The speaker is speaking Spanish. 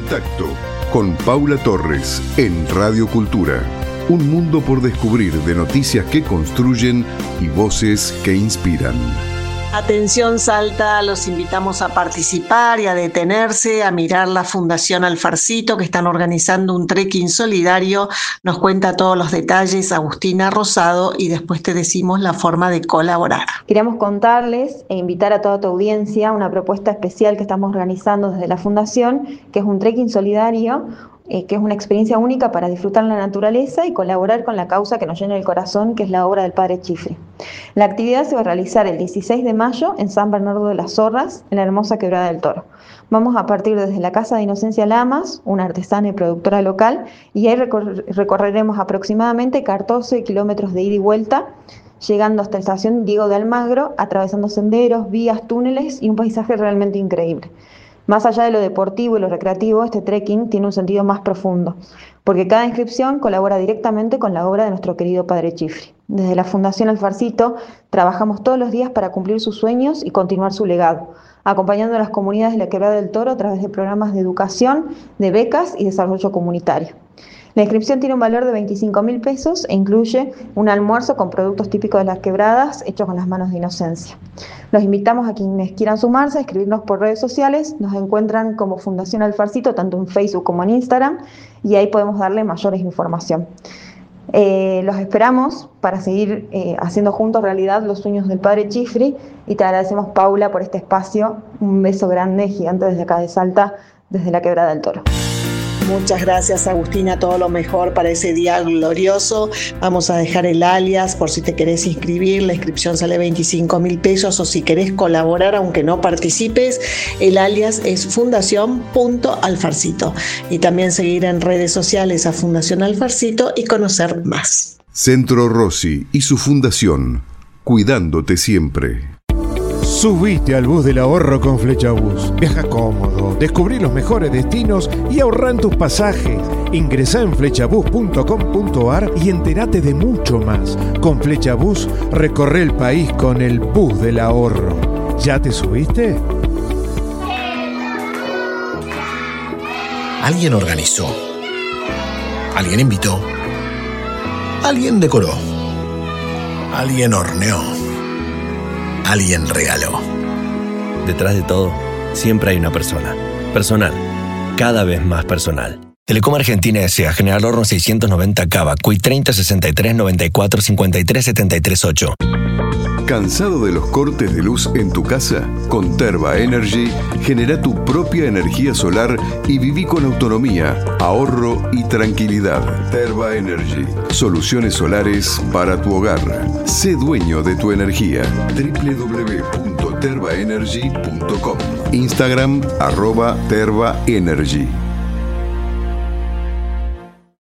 Contacto con Paula Torres en Radio Cultura. Un mundo por descubrir de noticias que construyen y voces que inspiran. Atención Salta, los invitamos a participar y a detenerse, a mirar la Fundación Alfarcito, que están organizando un trekking solidario. Nos cuenta todos los detalles Agustina Rosado y después te decimos la forma de colaborar. Queríamos contarles e invitar a toda tu audiencia una propuesta especial que estamos organizando desde la Fundación, que es un trekking solidario, que es una experiencia única para disfrutar la naturaleza y colaborar con la causa que nos llena el corazón, que es la obra del Padre Chifri. La actividad se va a realizar el 16 de mayo en San Bernardo de las Zorras, en la hermosa Quebrada del Toro. Vamos a partir desde la Casa de Inocencia Lamas, una artesana y productora local, y ahí recorreremos aproximadamente 14 kilómetros de ida y vuelta, llegando hasta la estación Diego de Almagro, atravesando senderos, vías, túneles y un paisaje realmente increíble. Más allá de lo deportivo y lo recreativo, este trekking tiene un sentido más profundo, porque cada inscripción colabora directamente con la obra de nuestro querido Padre Chifri. Desde la Fundación Alfarcito trabajamos todos los días para cumplir sus sueños y continuar su legado, acompañando a las comunidades de la Quebrada del Toro a través de programas de educación, de becas y desarrollo comunitario. La inscripción tiene un valor de 25.000 pesos e incluye un almuerzo con productos típicos de las quebradas hechos con las manos de Inocencia. Los invitamos a quienes quieran sumarse, a escribirnos por redes sociales. Nos encuentran como Fundación Alfarcito, tanto en Facebook como en Instagram, y ahí podemos darle mayores información. Los esperamos para seguir haciendo juntos realidad los sueños del Padre Chifri, y te agradecemos, Paula, por este espacio. Un beso grande, gigante desde acá de Salta, desde la Quebrada del Toro. Muchas gracias, Agustina, todo lo mejor para ese día glorioso. Vamos a dejar el alias por si te querés inscribir. La inscripción sale 25.000 pesos, o si querés colaborar aunque no participes, el alias es fundación.alfarcito. Y también seguir en redes sociales a Fundación Alfarcito y conocer más. Centro Rossi y su fundación, cuidándote siempre. Subiste al bus del ahorro con Flechabús. Viaja cómodo, descubrí los mejores destinos y ahorrá en tus pasajes. Ingresá en flechabús.com.ar y entérate de mucho más. Con Flechabús recorre el país con el bus del ahorro. ¿Ya te subiste? Alguien organizó. Alguien invitó. Alguien decoró. Alguien horneó. Alguien regaló. Detrás de todo, siempre hay una persona. Personal. Cada vez más personal. Telecom Argentina S.A. General Horno 690 Cava. CUI 30 63 94 53 73 8. ¿Cansado de los cortes de luz en tu casa? Con Terva Energy, genera tu propia energía solar y viví con autonomía, ahorro y tranquilidad. Terva Energy. Soluciones solares para tu hogar. Sé dueño de tu energía. www.tervaenergy.com. Instagram @tervaenergy.